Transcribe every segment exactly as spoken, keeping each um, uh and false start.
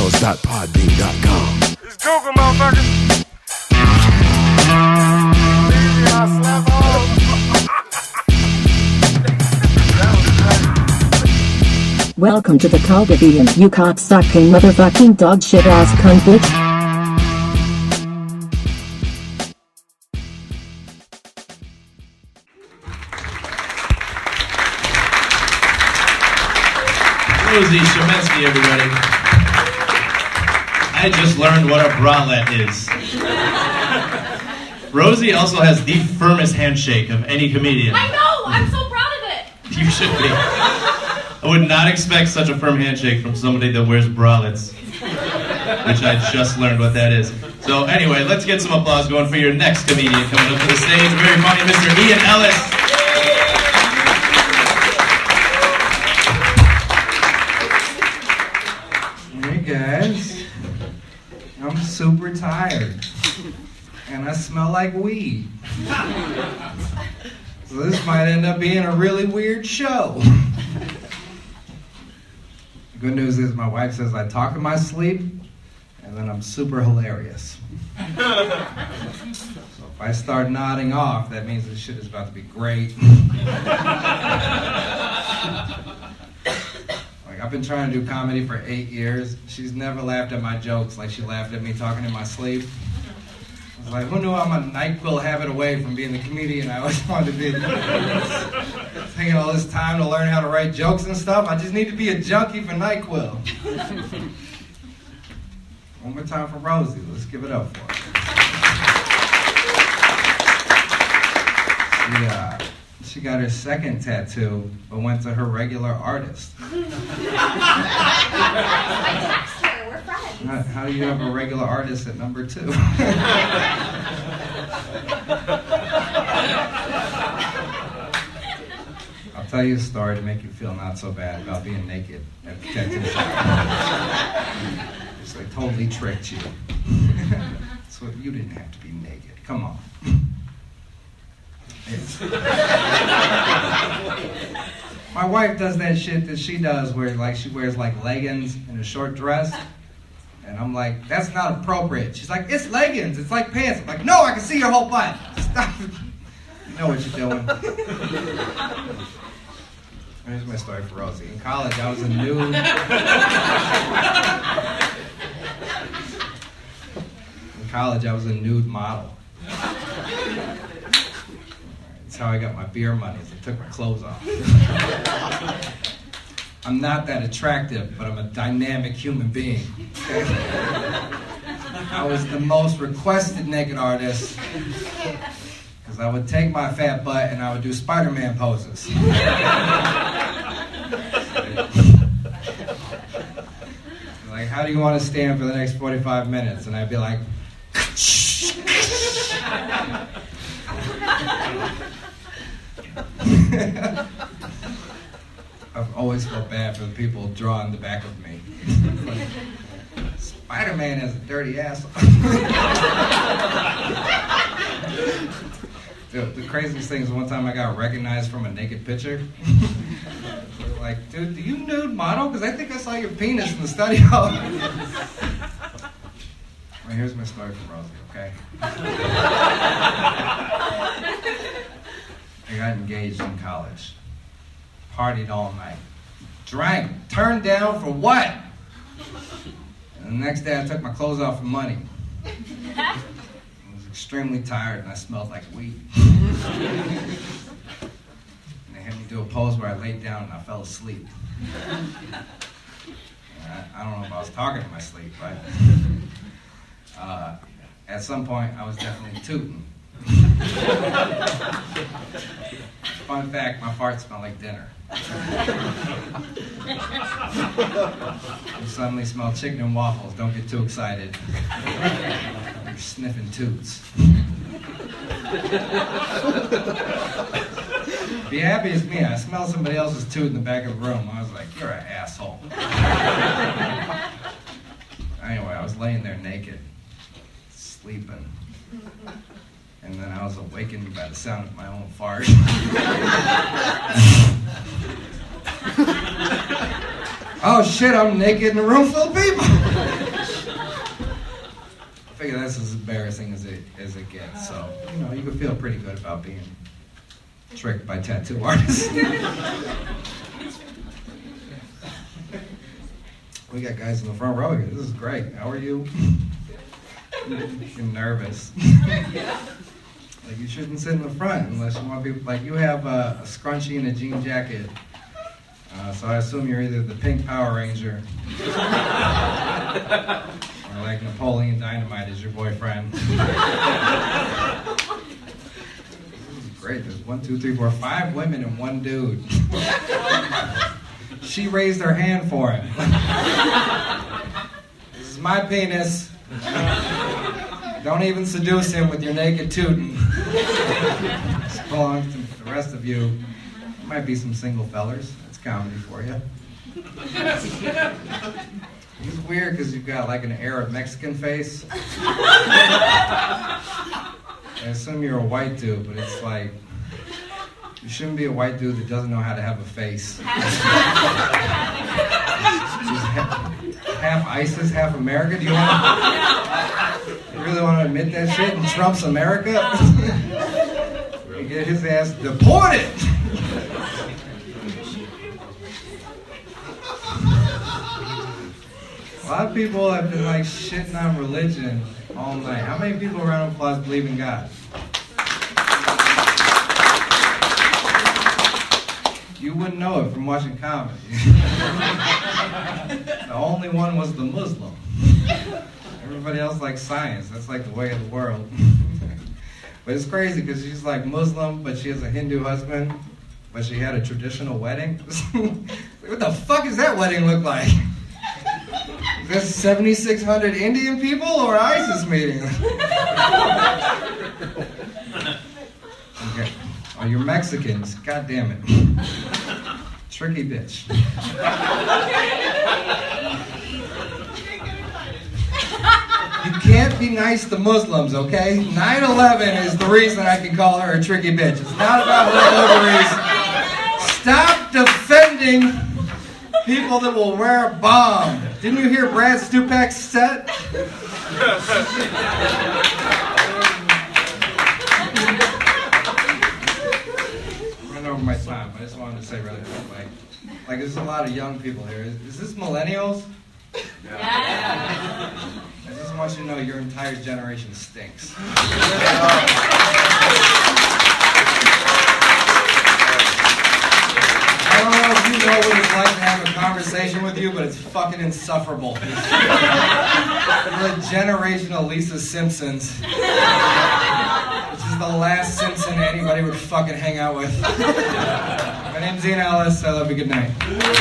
Charles dot podbean dot com. It's Google, motherfucker. Easy, I slap all. Welcome to the Caldivian, you cocksucking motherfucking dog shit ass cunt bitch. Rosie Shemensky, everybody. I just learned what a bralette is. Rosie also has the firmest handshake of any comedian. I know! I'm so proud of it! You should be. I would not expect such a firm handshake from somebody that wears bralettes, which I just learned what that is. So anyway, let's get some applause going for your next comedian coming up to the stage. Very funny, Mister Ian Ellis. Hey guys, I'm super tired, and I smell like weed. So this might end up being a really weird show. The good news is my wife says I talk in my sleep, and then I'm super hilarious. So if I start nodding off, that means this shit is about to be great. Like, I've been trying to do comedy for eight years. She's never laughed at my jokes like she laughed at me talking in my sleep. I was like, who knew I'm a NyQuil habit away from being the comedian I always wanted to be? Taking all this time to learn how to write jokes and stuff. I just need to be a junkie for NyQuil. One more time for Rosie. Let's give it up for her. She, uh, she got her second tattoo, but went to her regular artist. I text her, we're friends. How, how do you have a regular artist at number two? I'll tell you a story to make you feel not so bad about being naked at the tattoo shop. It's like totally tricked you. So you didn't have to be naked. Come on. It's... My wife does that shit that she does where like she wears like leggings and a short dress. And I'm like, that's not appropriate. She's like, it's leggings, it's like pants. I'm like, no, I can see your whole butt. Stop. You know what you're doing. Here's my story for Rosie. In college, I was a nude. In college, I was a nude model. That's how I got my beer money, is I took my clothes off. I'm not that attractive, but I'm a dynamic human being. Okay? I was the most requested naked artist because I would take my fat butt and I would do Spider-Man poses. Like, how do you want to stand for the next forty-five minutes? And I'd be like, I've always felt bad for the people drawing the back of me. Spider-Man has a dirty asshole. Dude, the craziest thing is one time I got recognized from a naked picture. They were like, dude, do you nude model? Because I think I saw your penis in the studio. Well, here's my story for Rosie, okay? I got engaged in college. Partied all night. Drank. Turned down for what? And the next day I took my clothes off for money. I was extremely tired and I smelled like weed. And they had me do a pose where I laid down and I fell asleep. I, I don't know if I was talking in my sleep, but uh, at some point I was definitely tooting. Fun fact, my farts smell like dinner. You suddenly smell chicken and waffles. Don't get too excited. You're sniffing toots. Be happy as me. I smell somebody else's toot in the back of the room. I was like, you're an asshole. Anyway, I was laying there naked, sleeping. And then I was awakened by the sound of my own fart. Oh shit, I'm naked in a room full of people. embarrassing as it as it gets. So, you know, you can feel pretty good about being tricked by tattoo artists. We got guys in the front row here. This is great. How are you? I'm nervous. Like, you shouldn't sit in the front unless you want to be, like, you have a, a scrunchie and a jean jacket. Uh, so I assume you're either the Pink Power Ranger or like Napoleon Dynamite is your boyfriend. This is great. There's one, two, three, four, five women and one dude. She raised her hand for him. This is my penis. Don't even seduce him with your naked tootin'. This belongs to the rest of you. There might be some single fellers. That's comedy for you. It's weird because you've got like an Arab Mexican face. I assume you're a white dude, but it's like, you shouldn't be a white dude that doesn't know how to have a face. half, half ISIS, half America? Do you want to, you really want to admit that shit in Trump's America? You get his ass deported! A lot of people have been like shitting on religion all night. How many people around of applause believe in God? You wouldn't know it from watching comedy. The only one was the Muslim. Everybody else likes science. That's like the way of the world. But it's crazy because she's like Muslim, but she has a Hindu husband, but she had a traditional wedding. What the fuck does that wedding look like? Is this seventy-six hundred Indian people or ISIS meeting? Okay. Oh, you're Mexicans. God damn it. Tricky bitch. You can't be nice to Muslims, okay? nine eleven is the reason I can call her a tricky bitch. It's not about her ovaries. Stop defending people that will wear a bomb. Didn't you hear Brad Stupak's set? Over my time, I just wanted to say really quick, like, like there's a lot of young people here. Is, is this millennials? Yeah. I just want you to know your entire generation stinks. I don't know if you know what it's like to have a conversation with you, but it's fucking insufferable. You're a generation of Lisa Simpsons. This is the last Simpson anybody would fucking hang out with. My name's Ian Ellis. I love you. Good night.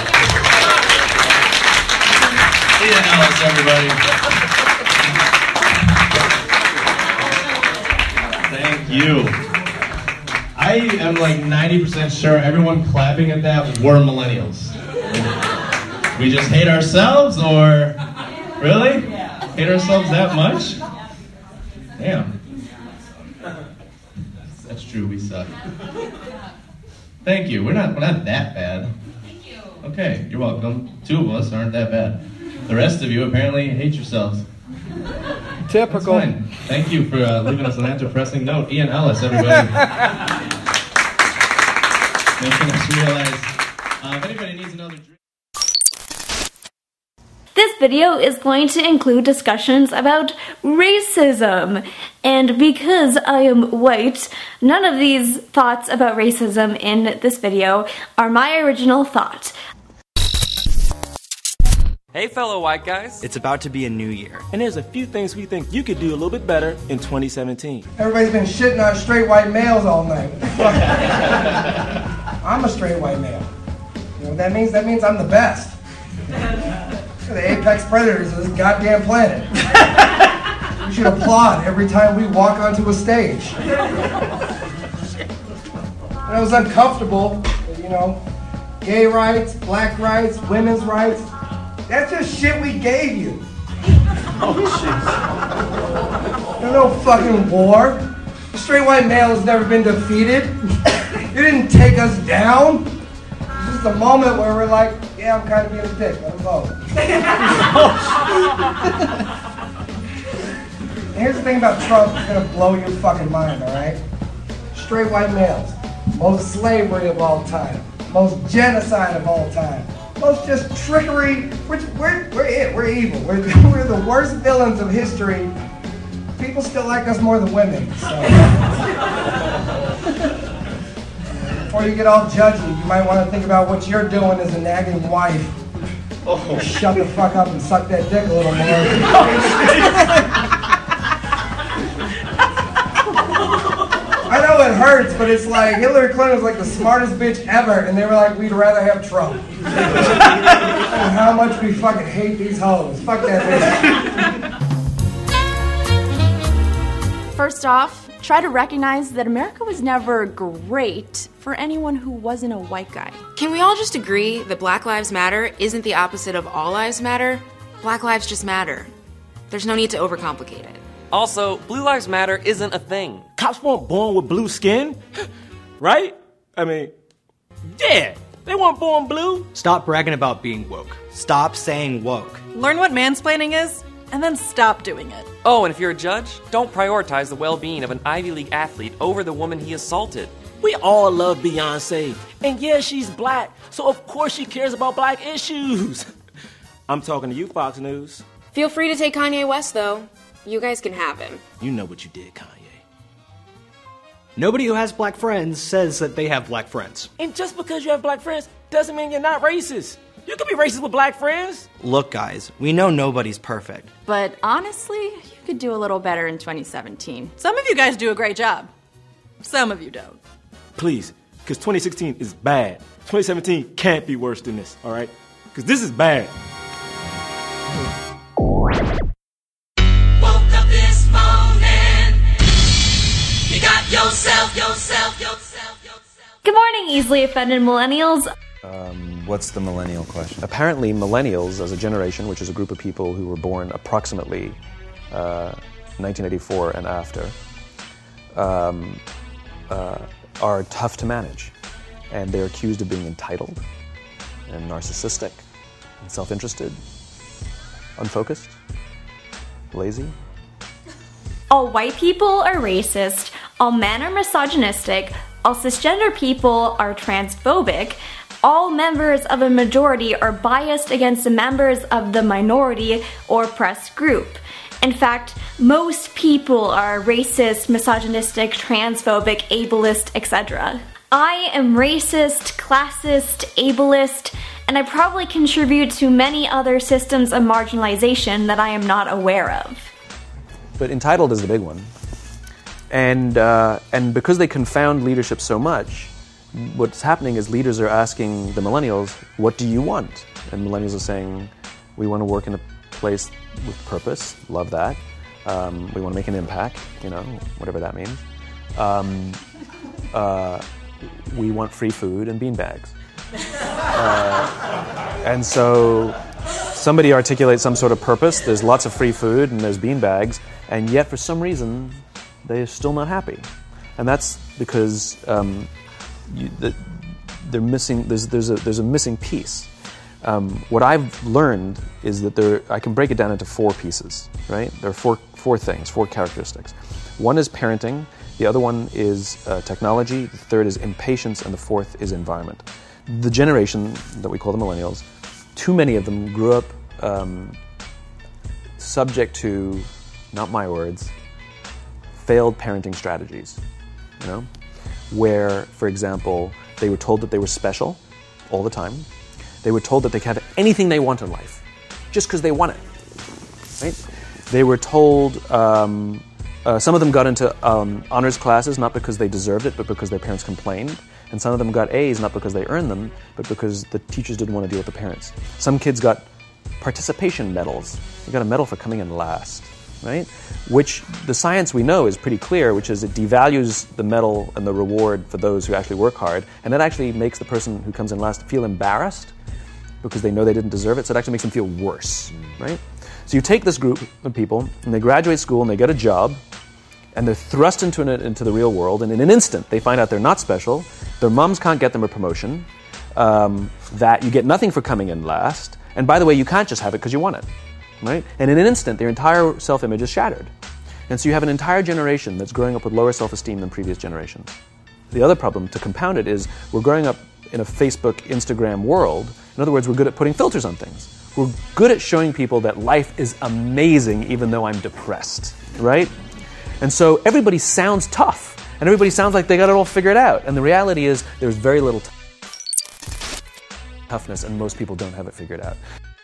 Ian Ellis, everybody. Thank you. I am like ninety percent sure everyone clapping at that were millennials. We just hate ourselves, or really? Hate ourselves that much? Damn. That's true, we suck. Thank you. We're not we're not that bad. Thank you. Okay, you're welcome. Two of us aren't that bad. The rest of you apparently hate yourselves. Typical. That's fine. Thank you for uh, leaving us on that depressing note. Ian Ellis, everybody. Making us realize uh, if anybody needs another drink. This video is going to include discussions about racism, and because I am white, none of these thoughts about racism in this video are my original thought. Hey fellow white guys, It's about to be a new year. and there's a few things we think you could do a little bit better in twenty seventeen. Everybody's been shitting on straight white males all night. I'm a straight white male. You know what that means? That means I'm the best. We're the apex predators of this goddamn planet. We should applaud every time we walk onto a stage. And it was uncomfortable, you know, gay rights, black rights, women's rights. That's just shit we gave you. There's no fucking war. The straight white male has never been defeated. You didn't take us down. It's just a moment where we're like, yeah, I'm kind of being a dick. Let him vote. here's the thing about Trump, it's gonna blow your fucking mind, all right? Straight white males, most slavery of all time, most genocide of all time, most just trickery. We're we're we're it. We're evil. We're we're the worst villains of history. People still like us more than women. So. Before you get all judgy, you might want to think about what you're doing as a nagging wife. Oh. Shut the fuck up and suck that dick a little more. I know it hurts, but it's like Hillary Clinton was like the smartest bitch ever, and they were like, we'd rather have Trump. And how much we fucking hate these hoes. Fuck that bitch. First off, try to recognize that America was never great for anyone who wasn't a white guy. Can we all just agree that Black Lives Matter isn't the opposite of All Lives Matter? Black lives just matter. There's no need to overcomplicate it. Also, Blue Lives Matter isn't a thing. Cops weren't born with blue skin, right? I mean, yeah, they weren't born blue. Stop bragging about being woke. Stop saying woke. Learn what mansplaining is, and then stop doing it. Oh, and if you're a judge, don't prioritize the well-being of an Ivy League athlete over the woman he assaulted. We all love Beyonce, and yeah, she's black, so of course she cares about black issues. I'm talking to you, Fox News. Feel free to take Kanye West, though. You guys can have him. You know what you did, Kanye. Nobody who has black friends says that they have black friends. And just because you have black friends doesn't mean you're not racist. You can be racist with black friends. Look, guys, we know nobody's perfect. But honestly, you could do a little better in twenty seventeen. Some of you guys do a great job. Some of you don't. Please, because twenty sixteen is bad. twenty seventeen can't be worse than this, all right? Because this is bad. Woke up this morning. You got yourself, yourself, yourself, yourself. Good morning, easily offended millennials. Um, what's the millennial question? Apparently, millennials as a generation, which is a group of people who were born approximately uh, nineteen eighty-four and after, um, uh, are tough to manage. And they're accused of being entitled and narcissistic and self-interested, unfocused, lazy. All white people are racist, all men are misogynistic, all cisgender people are transphobic, all members of a majority are biased against the members of the minority or oppressed group. In fact, most people are racist, misogynistic, transphobic, ableist, et cetera. I am racist, classist, ableist, and I probably contribute to many other systems of marginalization that I am not aware of. But entitled is the big one. And, uh, and because they confound leadership so much, what's happening is leaders are asking the millennials, what do you want? And millennials are saying, we want to work in a place with purpose, love that. Um, we want to make an impact, you know, whatever that means. Um, uh, we want free food and beanbags. Uh, and so somebody articulates some sort of purpose, there's lots of free food and there's beanbags, and yet for some reason they're still not happy. And that's because um, you, the, they're missing, there's, there's, a, there's a missing piece. Um, what I've learned is that there, I can break it down into four pieces, right? There are four, four things, four characteristics. One is parenting, the other one is uh, technology, the third is impatience, and the fourth is environment. The generation that we call the millennials, too many of them grew up um, subject to, not my words, failed parenting strategies, you know? Where, for example, they were told that they were special all the time. They were told that they could have anything they want in life, just because they want it, right? They were told, um, uh, some of them got into um, honors classes, not because they deserved it, but because their parents complained. And some of them got A's, not because they earned them, but because the teachers didn't want to deal with the parents. Some kids got participation medals. They got a medal for coming in last, right? Which the science we know is pretty clear, which is it devalues the medal and the reward for those who actually work hard, and it actually makes the person who comes in last feel embarrassed because they know they didn't deserve it, so it actually makes them feel worse, right? So you take this group of people, and they graduate school, and they get a job, and they're thrust into, an, into the real world, and in an instant, they find out they're not special, their moms can't get them a promotion, um, that you get nothing for coming in last, and by the way, you can't just have it because you want it, right? And in an instant, their entire self-image is shattered. And so you have an entire generation that's growing up with lower self-esteem than previous generations. The other problem, to compound it, is we're growing up in a Facebook, Instagram world. In other words, we're good at putting filters on things. We're good at showing people that life is amazing even though I'm depressed, right? And so everybody sounds tough, and everybody sounds like they got it all figured out. And the reality is there's very little t- toughness, and most people don't have it figured out.